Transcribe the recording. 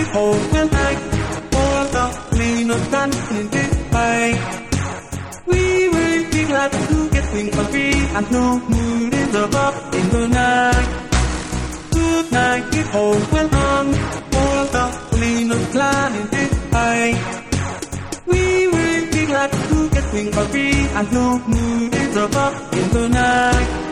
holding tight. Hold up, lean on in this fight. We will be glad to get things for free, and no moon is above in the night. Good night, keep holding on. Hold up, lean on in this fight. We will be glad to get things for free, and no moon is above in the night.